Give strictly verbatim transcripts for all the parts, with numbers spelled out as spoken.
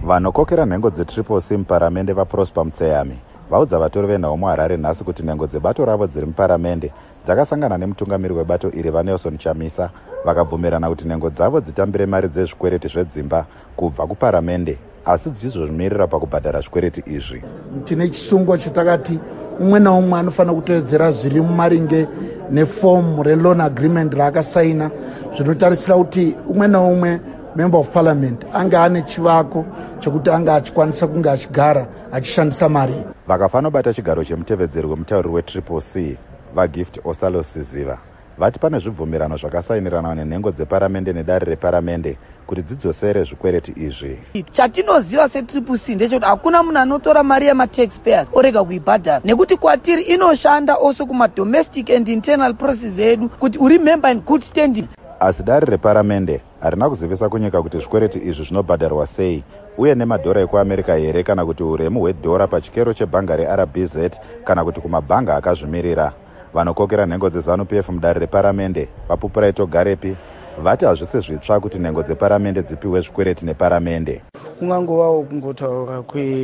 Vanokokera nhengo dzetriple C muparamende vaProsper Mutseyami vaudza vatori venhau muHarare nhasi kuti nhengo dzebato ravo dziri muparamende dzakasangana nemutungamiri webato iri vaNelson Chamisa vakabvumirana kuti nhengo dzavo dzitambire mari dzezvikwereti zvedzimba kubva kuparamende, asi dzichizozvimirira pakubhadhara zvikwereti izvi. Tine chisungo chatakati umwe naumwe anofanira kutevedzera zviri mumaringe nefomu reloan agreement raakasaina, zvinotarisira kuti umwe naumwe member of parliament anga ane chivako chokuti anga achikwanisa kunge achigara achishandisa mari. Vakafanobata chigaro chemutevedzeri wemutauriri wetriple C vaGift Osalo Siziva vati pane zvibvumirano zvakasainirana nenhengo dzeparamende nedare reparamende kuti dzidzosere zvikwereti izvi. Chatinoziva setriple C ndechekuti hakuna munhu anotora mari yemataxpayers orega kuibhadhara, nekuti kwatiri inoshanda also kumadomestic and internal process edu kuti uri member in good standing. Asi dare reparamende harina kuzivisa kunyika kuti zvikwereti izvi zvinobhadharwa sei uye nemadhora ekuAmerica here kana kuti uremu hwedhora pachikero chebhanga reR B Z kana kuti kumabhanga akazvimirira. Vanokokera nhengo dzeZANU P F mudare reparamende vaPupuraito Garepi vati hazvisi zvitsva kuti nhengo dzeparamende dzipiwe zvikwereti neparamende. Kungangovawo kungotaura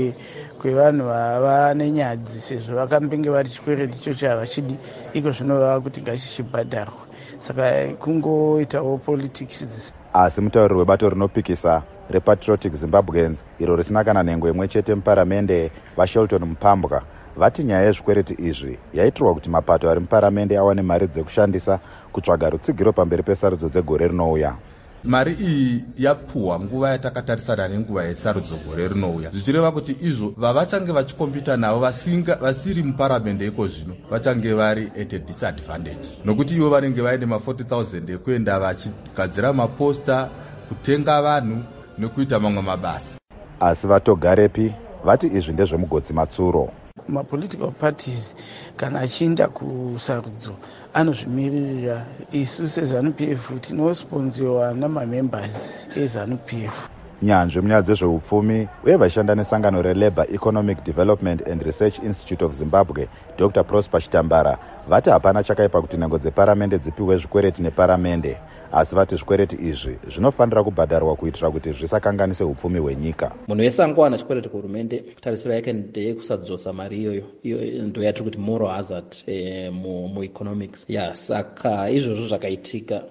kwevanhu vava nenyadzi sezvo vakambenge vari chikwereti ichocho havachidi, iko zvinovava kuti ngachichibhadharwa, saka kungoitawo politics. Asi mutauriri webato rinopikisa rePatriotic Zimbabweans iro risina kana nhengo imwe chete muparamende vaShelton Mupambwa vati nyaya yezvikwereti izvi yaitirwa kuti mapato ari muparamende awane mari dzekushandisa kutsvaga rutsigiro pamberi pesarudzo dzegore rinouya. Mari iyi yapuhwa nguva yatakatarisana nenguva yesarudzo gore rinouya, zvichireva kuti izvo vavachange vachikombita navo vasinga vasiri muparamende iko zvino vachange vari at a disadvantage, nokuti ivo vanenge vaine ma forty thousand ekuenda vachigadzira maposta, kutenga vanhu nekuita mamwe mabasa. Asi vatogarepi vati izvi ndezvemugodzi matsuro. Ma-political parties kana achinda kusarudzo anozvimiririra. Isu seZANU P F tinosponziwa namamembers eZANU P F. Nyanzvi munyaya dzezveupfumi uye vaishanda nesangano reLabour Economic Development and Research Institute of Zimbabwe Doctor Prosper Chitambara vati hapana chakaipa kuti nhengo dzeparamende dzipiwe zvikwereti neparamende, asi vati zvikwereti izvi zvinofanira kubhadharwa kuitira kuti zvisakanganise upfumi hwenyika. Munhu wese angowana chikwereti kuhurumende tarisiro yake ndeyekusadzosera mari iyoyo, iyo ndo yatiri kuti moral hazard eh, mu, mu economics ya saka izvozvo zvakaitika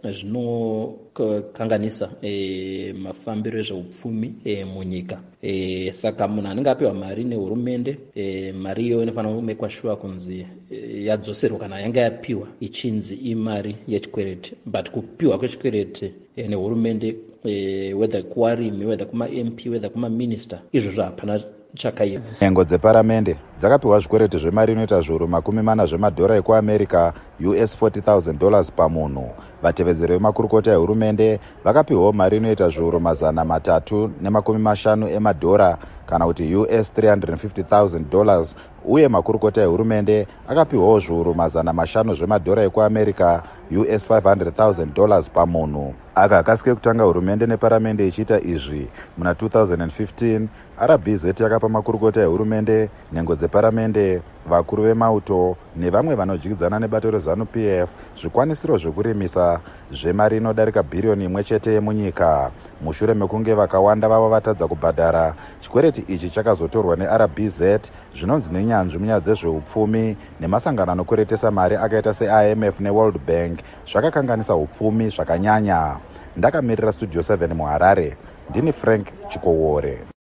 zvinokanganisa eh, mafambiro ezveupfumi eh, munyika. E, saka munhu anenge apiwa mari nehurumende e, mari iyo inofanira kumekwa sure kunzi e, yadzoserwa kana yanga yapiwa ichinzi imari yechikwereti, but kupiwa kwechikwereti e, nehurumende e, whether kuwarimi, whether kuma M P, whether kuma minister, izvozvo hapana chakaipa. Nhengo dzeparamende dzakapiwa zvikwereti zvemari inoita zviuru makumi mana zvemadhora ekuAmerica U S forty thousand dollars pamunhu. Vatevedzeri vemakurukota ehurumende vakapiwawo mari inoita zviuru mazana matatu nemakumi mashanu emadhora kana kuti U S three hundred fifty thousand dollars, uye makurukota ehurumende akapiwawo zviuru mazana mashanu zvemadhora ekuAmerica U S five hundred thousand dollars pamunhu. Aka akasike kutanga hurumende neparamende ichiita izvi muna two thousand fifteen, R B Z yakapa makurukota ehurumende, nhengo dzeparamende, vakuru vemauto nevamwe vanodyidzana nebato reZANU P F zvikwanisiro zvekurimisa zvemari inodarika bhiriyoni imwe chete munyika. Mushure mekunge vakawanda vavo vatadza kubhadhara, chikwereti ichi chakazotorwa neR B Z zvinonzi nenyanzvi munyaya dzezveupfumi nemasangano anokweretesa mari akaita se-I M F neWorld Bank zvakakanganisa upfumi zvakanyanya. Ndakamirira Studio seven muHarare, ndini Frank Chikowore.